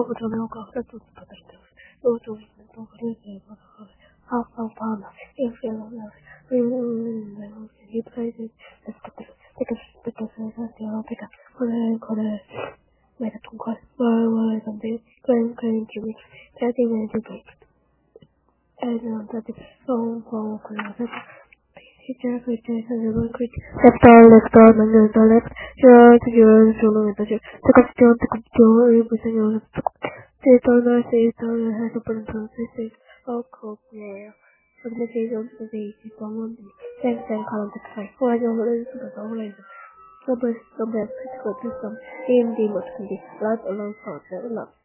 Overturning conflict with protectors. Overturning half of Palma. If you know, he plays it. Because pick up. Made a 통과. 근데 그런 기믹. 패딩을 주고. 애는 다들 걸려서. Teacher, left all, manual left, sure, solo metager, take up your, everything else, say, has open process, all cold, yeah. So the message of the day is one thanks and contact site. Why don't you listen to the online? So best critical system, AMD must be lot along for the love.